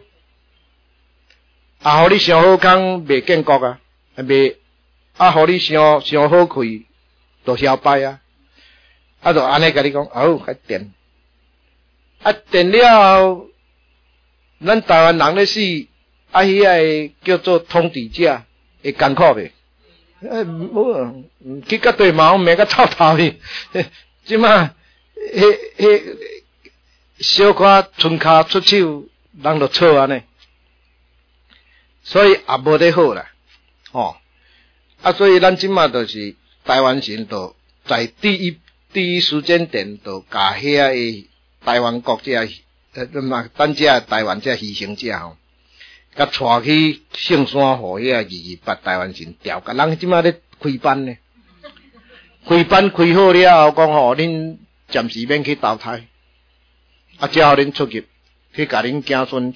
啊，互你上好工袂建国啊，袂啊，互你上好开，就嚣摆啊。啊，就安尼甲你讲，哦，较电。啊，电了后，咱台湾人咧死，啊，迄个叫做统治者会艰苦袂？无，去甲对毛命甲臭头去，即马小可春卡出手，人就错安尼，所以也无得好啦，啊，所以咱即马就是台湾人，就在第一时间点，就甲遐个台湾国者，咱遮台湾遮牺牲者吼。甲带去圣山互遐228台湾人调甲人即马咧开班呢，开班开好了后，讲吼恁暂时免去投胎，啊，只好恁出去去甲恁子孙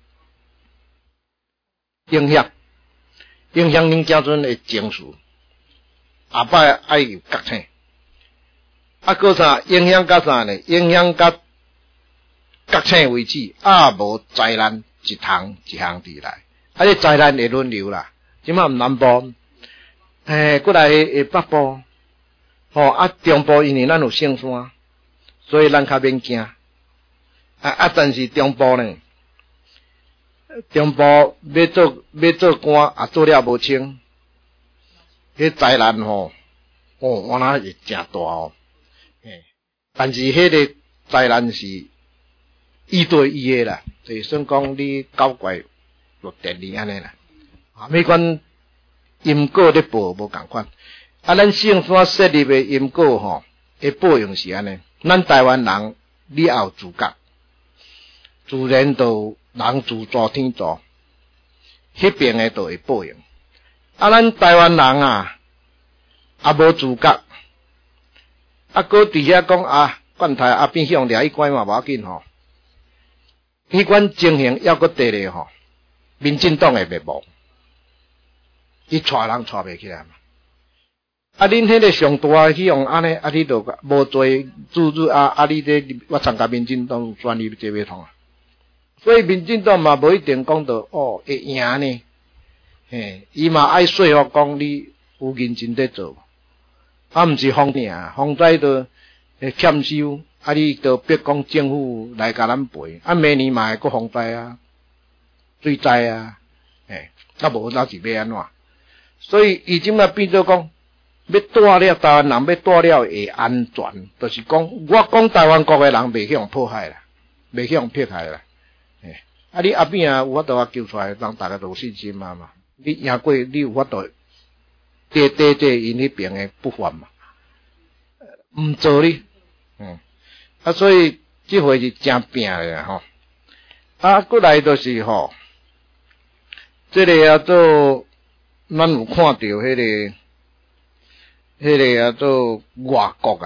影响恁子孙的情绪，下摆爱有觉醒，啊，搁啥影响甲啥呢？影响甲觉醒为止，啊，无灾难。一项伫来，啊！这灾难会轮流啦。即马南部，过来北部，啊，中部因为咱有圣山，所以咱较免惊。但是中部呢，中部要做官，啊，做了无清，迄灾难我那是真大哦。但是迄个灾难是一对一的啦。就算讲你搞怪落电力安尼啦，每款因果咧报无共款。啊，咱圣山设立的因果的报应是安尼。咱台湾人你也有自觉，自然就人自作天作，迄边的就会报应。啊，咱台湾人也无自觉，啊，搁伫遐讲啊，管台啊变向掠去关嘛无要紧迄款情形要搁第咧民进党会灭亡，伊带人带袂起来嘛。啊，恁迄个上大去用安尼，啊，你就无做主啊，你这我参加民进党选你这袂通啊。所以民进党嘛无一定讲到会赢呢，伊嘛爱说服讲你有认真在做，啊，毋是风尔，风灾就欠收。啊！你就别讲政府来甲咱赔，啊，明年嘛会搁风灾啊、水灾啊，啊无那是要安怎？所以伊即马变做讲，要带了台湾人，要带了会安全，就是讲，我讲台湾国的人袂去用迫害啦，袂去用迫害啦，啊，你后边有法度啊救出来，让大家都有信心嘛。你赢过，你有法度对因迄边的不法嘛，毋做你，啊，所以这回是真拼的啊，过来就是这个叫做咱有看到迄个叫做外国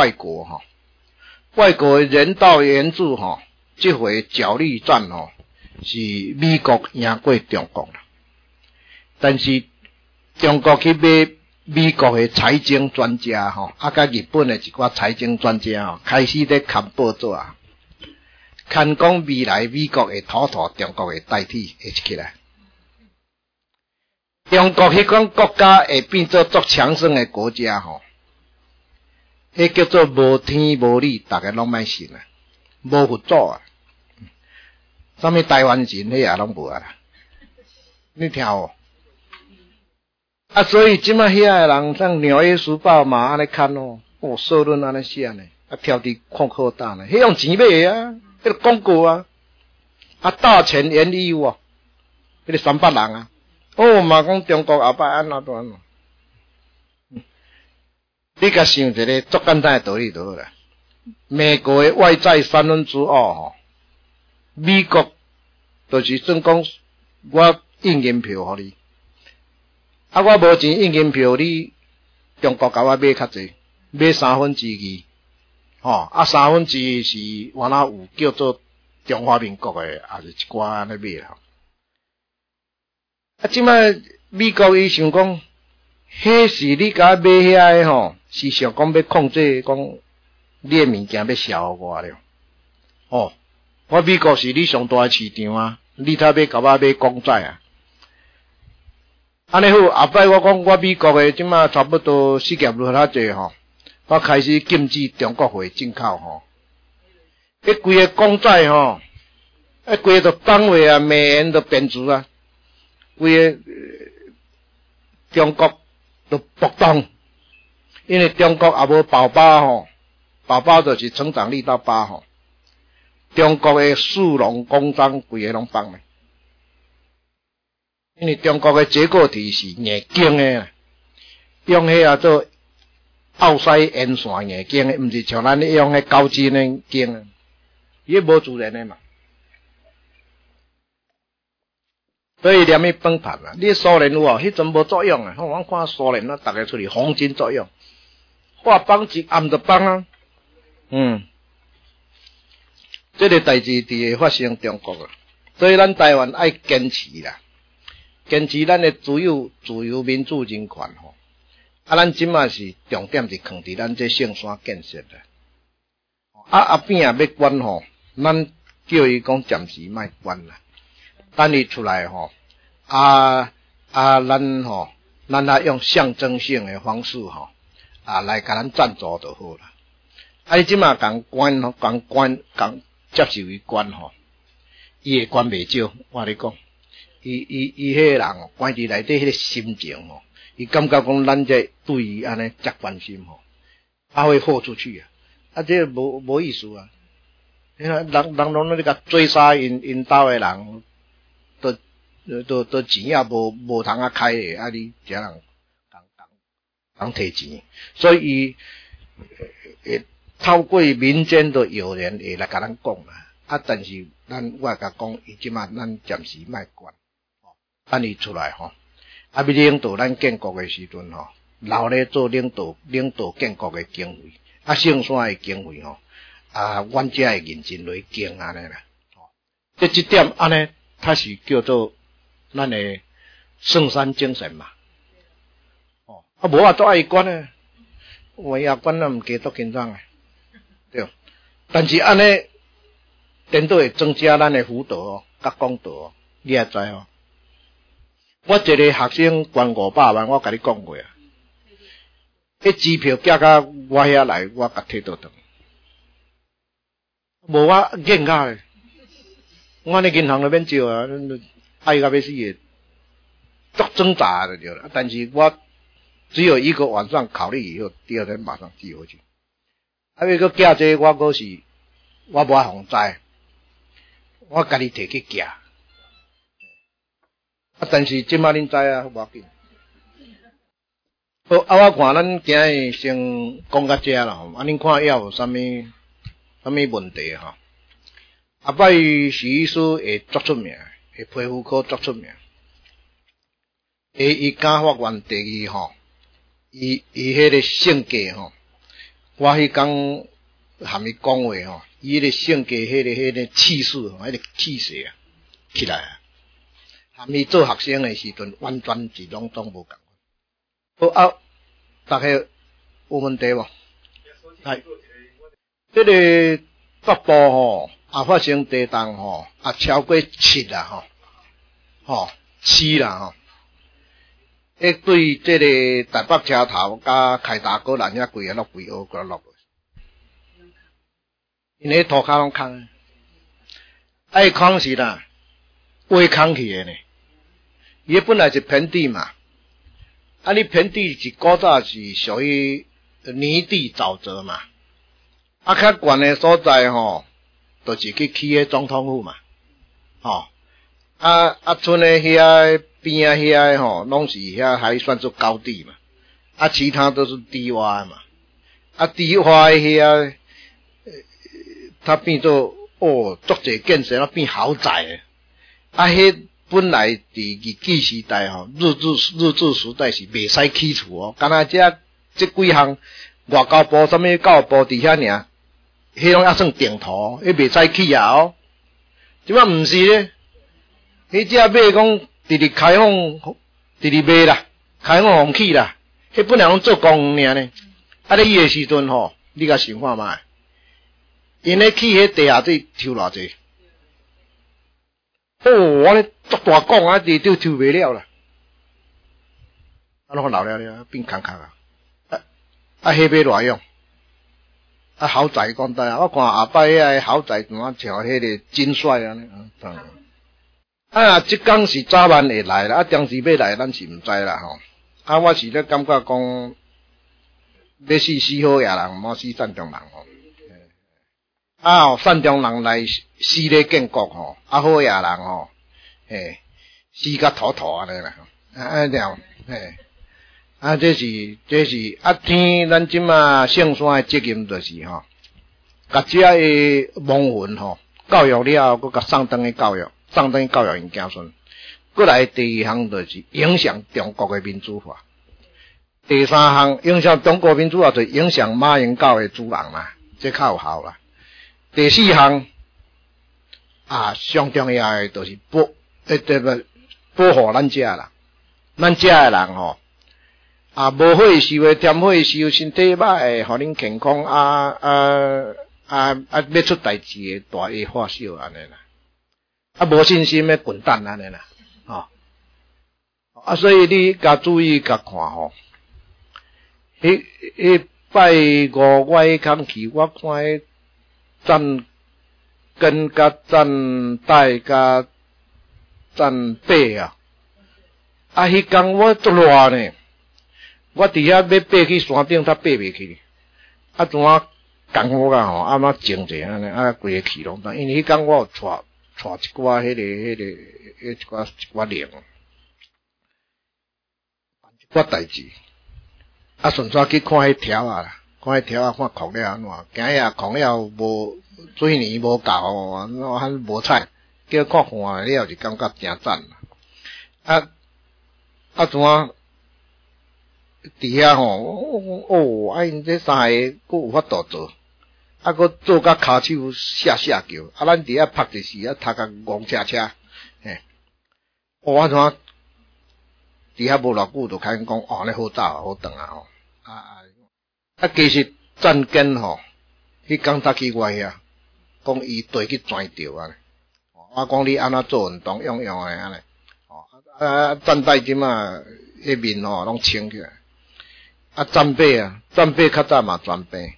外国的人道援助这回角力战是美国赢过中国啦，但是中国去买美国的财经专家甲日本的一寡财经专家开始咧看报纸啊，看讲未来美国会讨中国的代替会起来，中国迄款国家会变做足强盛的国家迄叫做无天无理，大家拢莫信啊，无佛祖啊，啥物台湾人迄也拢无啊啦，你听啊，所以即摆遐个人像《纽约时报》嘛，安尼看哦，社论安尼写呢，啊，挑伫空口大呢，迄用钱买啊，迄个广告啊，啊，大钱言义哦，迄个300人啊，嘛讲中国后摆安怎都安怎，你甲想一个足简单的道理就好啦。美国的外债2%吼，美国就是算讲我印银票互你。啊，我无钱印银票，你中国甲我买较济，买2/3，啊2/3是原来有叫做中华民国的，也是一寡安尼买啦。啊，即摆美国伊想讲，迄是你甲我买遐个吼，是想讲要控制讲你的物件要销我了。我美国是你上大的市场啊，你才要甲我买公债啊。安尼好，后摆我讲我美国的即马差不多失业率较济吼，我开始禁止中国货进口吼。迄规个公债吼，规个都单位啊，美元都贬值啊，规个中国都暴动，因为中国也无保八吼，保八就是成长率到8吼，中国的市农工商规个拢放咧。因为中国的结构体是硬经的，用迄啊做奥西沿线硬经的，毋是像咱用迄高筋的经，伊无自然的嘛。所以连去崩盘啊！你苏联有迄阵无作用啊！我看苏联啊，逐个出去黄金作用，话帮一暗就帮啊。这个代志伫会发生中国啊，所以咱台湾爱坚持啦。坚持咱的自由民主人权吼，啊，咱即马是重点是放伫咱这圣山建设的，后边要关吼，咱叫伊讲暂时莫关啦，等伊出来吼，咱用象征性的方式吼，来甲咱赞助就好啦。你即马共关吼，共接受伊关吼，伊会关袂少，我跟你讲。伊迄个人哦，关伫内底迄个心情吼，伊感觉讲咱这对伊安尼遮关心吼，会豁出去啊！这无意思啊！你看人拢咧甲追杀因兜的人，都钱也无通开的，你这人讲摕钱，所以伊透过民间的谣言会来甲咱讲啦。但是我甲讲，伊即马咱暂时莫管。等伊出来吼，要领导咱建国的时阵吼，留咧做领导建国的经费，圣山的经费吼，阮遮会认真来经安尼啦。这点安尼，它是叫做咱的圣山精神嘛。无做爱管呢，我也管咱毋加多紧张诶，对。但是安尼，颠倒会增加咱的福德甲功德你也知哦。我一个学生捐500万，我甲你讲过啊。迄支票寄到我遐来，我甲摕倒转。无我硬甲诶，我咧银行那边借啊，爱到要死诶，足挣扎就对了。但是我只有一个晚上考虑以后，第二天马上寄回去。要个寄这我阁是，我无互知，我家己摕去寄。但是即马恁知啊，无要紧。好，我看咱今日先讲到这啦。恁看还有啥物问题哈？摆徐医师会足出名，会皮肤科足出名。伊敢法院第二吼，伊迄个性格吼，我迄工含伊讲话吼，伊迄个性格迄个气势吼，迄个气势啊起来啊。含伊做学生的时阵，完全是拢无共款。好大家有问题无？系，这个北部吼，发生地震吼，超过7啦7啦吼。对这个台北车头甲开大果兰遐规个落规乌个落，因迄涂骹拢空，空是啦，挖空去的呢。伊本来是平地嘛， 啊，你平地是古早是属于泥地沼泽嘛，啊，较悬的所在吼，就是去起个总统府嘛，吼，村的遐边啊遐吼，拢是遐还算作高地嘛，啊，其他都是低洼的嘛，啊，低洼的遐，它变做足侪建设，变豪宅的，啊，迄本来伫日据时代吼，日治时代是袂使起厝哦，敢若这几项外交部什么教育部伫遐尔，迄拢还算定图，迄袂使起啊哦。即摆毋是咧，迄只买讲直直开放，直直卖啦，开放互起啦，迄本来拢做公园尔呢。啊，咧伊个时阵吼，你甲想看觅，因咧起迄地下水抽偌济。我咧足大讲啊，地都抽袂了啦，啊，拢老了变空空啊！迄买偌用？啊，豪宅讲得啊，我看后摆遐个豪宅怎啊像迄个真帅安尼啊！即工是早晚会来啦，啊，当时要来咱是毋知啦吼。啊，我是咧感觉讲，要死好野人，莫死善良人吼。啊，善良人来死咧建国吼，啊好野人吼，死甲土土安尼啦，啊了，啊这是啊天，咱即马圣山的责任就是吼，甲遮个亡魂吼教育了后，佮甲送转去教育因子孙。过来第二项就是影响中国的民主化，第三项影响中国民主化就影响马英九的主人啦，这较有效啦。第四项啊，上重要的就是保护咱遮啦，咱遮的人吼啊，无火烧的添火烧，身体歹，互恁健康要出代志的大下化小安尼啦，啊无信心的滚蛋安尼啦，啊所以你甲注意甲看吼，迄拜五我迄空去，我看迄站根甲站带甲站背啊，啊迄工我足热呢，我伫遐要爬去山顶，他爬袂去，啊怎啊艰苦啊吼，啊怎静者安尼，啊规个气拢因为迄工我有带一寡一寡灵，一寡代志，啊顺续去看迄条啊啦。看迄条啊，看狂了安怎？今日狂了无水年无够哦，还无彩，叫看看了就感觉真赞啦。怎啊？伫遐吼，因这三个佫有法度做，佫做甲骹手下叫，咱伫遐拍一时啊，头壳戆车，怎啊？伫遐无偌久就开始讲，安尼好走好转啊吼，其实战根吼，迄工早起我遐，讲伊地去钻着啊，我讲你安怎做运动用的安尼，战带即马迄面吼拢清起来，战背较早嘛全病，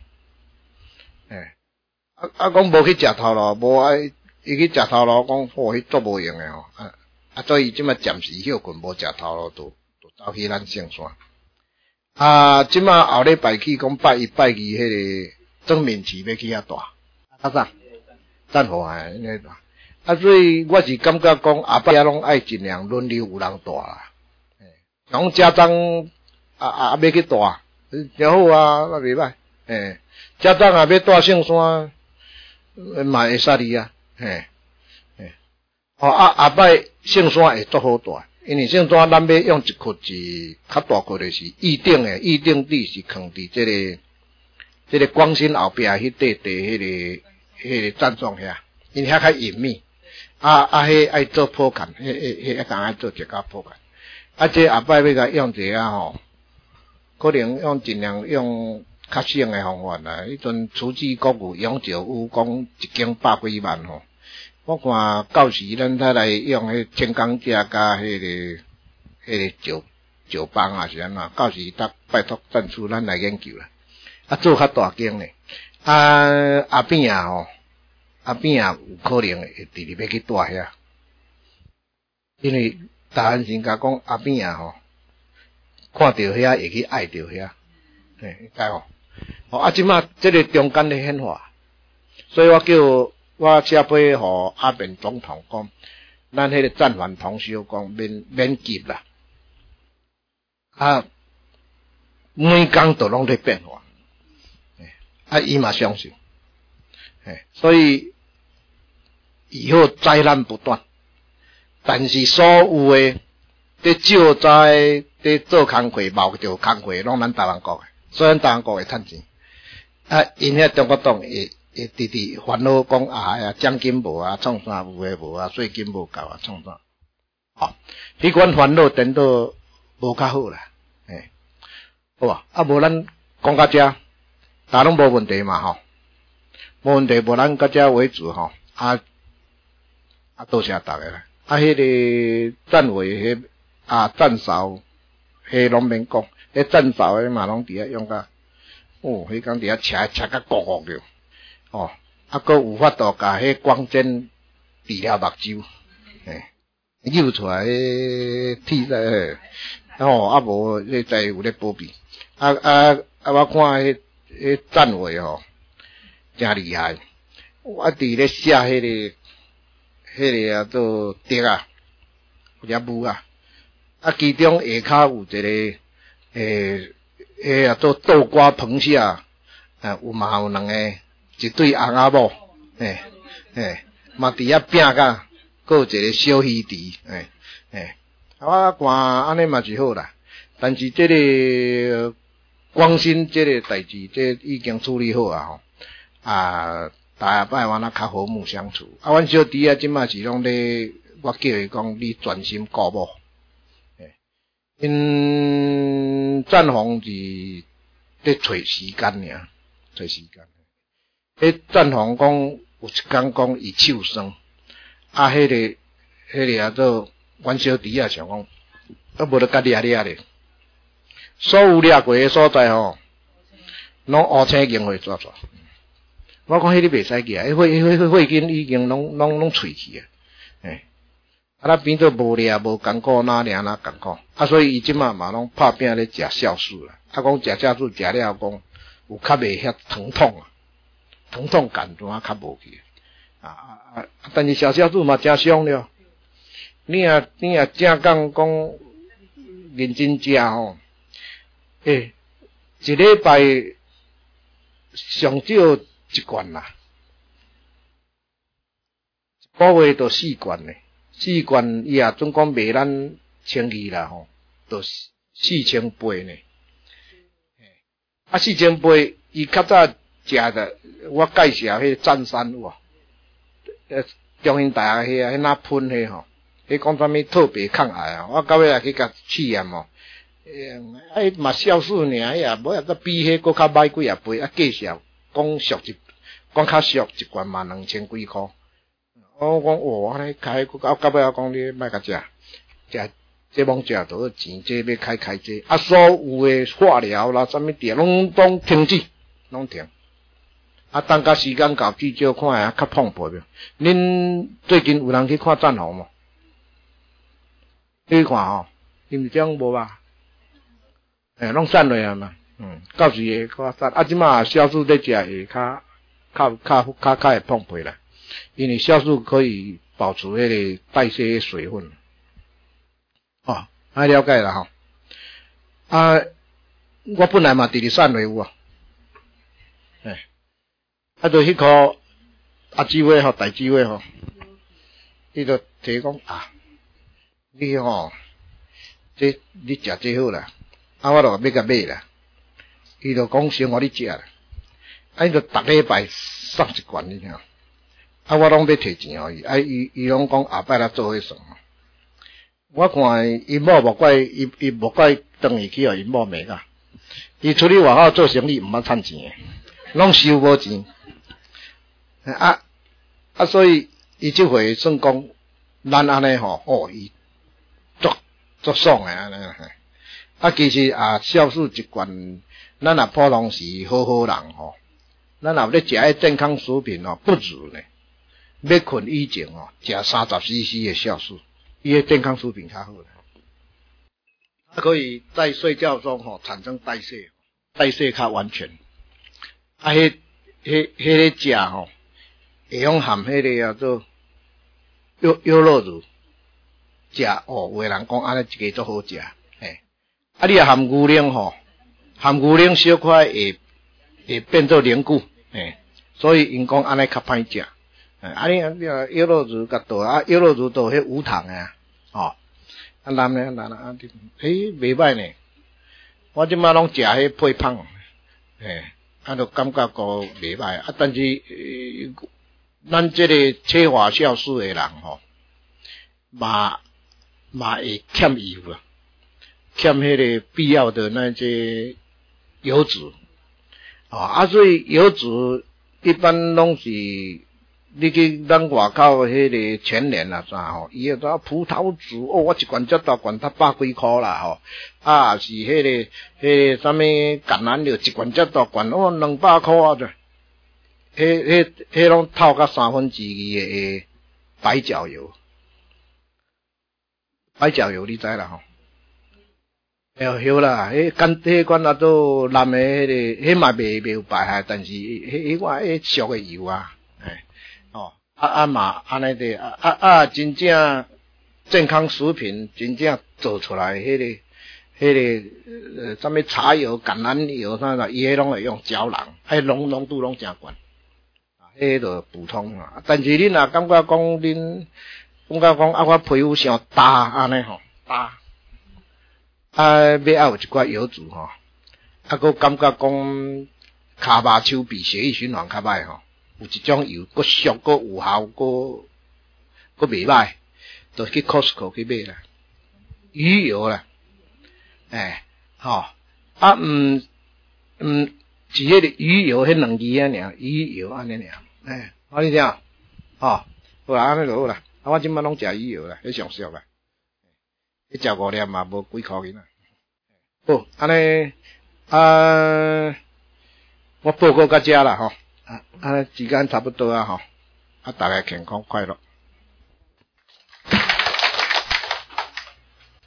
讲无去食头路，无伊去食头路，讲迄足无用的吼，所以即马暂时休困无食头路，都走去咱圣山。即马后礼拜去讲拜一拜二迄个正面市要去遐大，啥？赞好啊，那大。所以我是感觉讲后摆拢爱尽量轮流有人大啦。讲家长要去大，真好啊，那袂歹。家长要大圣山，嘛会使哩啊。后摆圣山会足好大。因为圣山咱要用一窟子较大窟的是预定地是放伫这个光新后壁迄块地迄个站桩遐，因为遐较隐秘，迄爱做铺干，迄敢爱做一家铺干，这后摆要甲用一下吼，可能尽量用较省的方法啦。迄阵初级国有永久有讲一间100几万吼。我看到时咱再来用迄天工价甲迄个石帮啊是安怎？到时拜托赞助咱来研究啦。做较大间咧，阿边有可能会直直要去住遐，因为大汉先甲讲阿边看到遐会去爱到遐，嘿，知无？啊，即马这个中间的变化，所以我写批互阿扁总统讲，咱迄个战犯同修讲免急啦，啊，每工都拢在变化，啊，伊嘛相信，所以以后灾难不断，但是所有的在救灾、在做工课、冒着工课，拢咱台湾国的，所以咱台湾国会趁钱。啊，因遐中国党会直直烦恼讲啊，奖金无啊，创啥有诶无啊，税金无够啊，创啥？哦，迄款烦恼等到无较好啦，好吧？啊，无咱讲到遮，大拢无问题嘛吼，无问题，无咱到遮为主吼。多谢大家啦。啊，迄个站委迄站哨，迄拢免讲，迄站哨诶嘛拢伫遐用甲。哦，迄工伫遐车甲咕咕着，哦，啊，佫有法度甲迄光针治疗目睭，扭出来迄铁咧，哦，啊无迄在有咧保庇，我看迄站位吼，真厉害，我伫咧写迄个啊做竹啊，或者木啊，啊其中下骹有一个做豆瓜棚下，有嘛有两个，一对翁仔某，嘛伫遐拼甲，佫有一个小鱼池，我看安尼嘛是好啦，但是这个光新这个代志，这已经处理好啊吼，大家摆完较和睦相处，阮小弟即马是拢咧，我叫伊讲你专心顾某。因战防是咧找时间尔，找时间。迄战防讲有一天讲伊手酸，迄个做阮小弟啊想讲，无得甲掠咧，所有掠过诶所在吼，拢乌青经会抓。我讲迄个袂使去啊，迄血筋已经拢脆去啊，咱变做无掠无艰苦，哪掠哪艰苦，所以伊即马嘛拢拍拼咧食酵素啦。讲食酵素食了讲有较袂遐疼痛啊，疼痛感怎较无去但是小酵素嘛真伤了。你若正讲认真食吼，一礼拜上少一罐啦，一个月就4罐咧。4罐伊也总共卖咱1200啦吼，就4800呢。4800伊较早食的，我介绍迄占山有无？中兴大学迄哪喷迄吼，迄讲啥物特别抗癌啊？我到尾也去甲试验哦，嘛酵素尔，也无再比迄佫较歹几啊倍，介绍讲较俗一罐嘛2000几箍。我讲安尼开，到尾我讲你莫甲食这罔食多钱，这要开这，所有的化疗啦，啥物店拢停止，拢停。等甲时间到，至少看下较澎湃了。恁最近有人去看战壕无？你去看吼，你毋是讲无吧？拢散落啊嘛。到时会看散。即马酵素在食会较会澎湃啦。因为酵素可以保持迄个代谢水分，了解啦吼。我本来嘛伫散落有就迄颗姊妹大姊妹伊就提讲你这你食这好啦，我就要甲买啦。伊就讲先互你食啦，伊就逐礼拜送一罐你听。我拢要摕钱伊，伊拢讲下摆来做迄算。我看伊某无怪伊无怪转去去伊某骂啊。伊出去外口做生意毋捌趁钱诶，拢收无钱。所以伊即回算讲咱安尼吼，伊足爽诶安尼。其实酵素一罐，咱若普通是好人吼，咱若咧食迄健康食品不如呢。要困以前食30cc 的酵素，伊个健康食品较好啦。 可以在睡觉中产生代谢较完全。迄个食会用含迄个叫做优酪乳食有的人讲安尼一个足好食，嘿。你若含牛奶含牛奶小块会变做凝固，嘿。所以因讲安尼较歹食。你优酪乳较多优酪乳都迄无糖的男的袂歹呢。我即摆拢食迄配方，就感觉个袂歹但是咱这个缺乏酵素的人嘛会欠油了，欠迄个必要的那些油脂所以油脂一般拢是你去咱外口迄个全联啥伊个葡萄籽我一罐遮大罐才100几箍啦是迄个啥物橄榄油一罐遮大罐200箍啫，迄拢透到2/3的白藻油，你知啦晓啦，迄款做蓝的迄嘛袂有白害，但是迄款俗的油嘛安尼的真正健康食品真正做出来迄个什么茶油、橄榄油啥伊迄拢会用胶囊，浓度拢真悬迄就补充但是恁若感觉讲恁我皮肤伤焦安尼要有一寡油脂佫感觉讲骹肉手臂血液循环较歹有一种油佫俗佫有效佫袂歹，就去 Costco 去买啦，鱼油啦，是迄个鱼油迄2字尔，鱼油安尼尔，你听好啦，安尼就好啦，我即摆拢食鱼油啦，迄上俗啦，你食5粒嘛无几箍银好，安尼我报告到这啦安尼时间差不多大家健康快乐。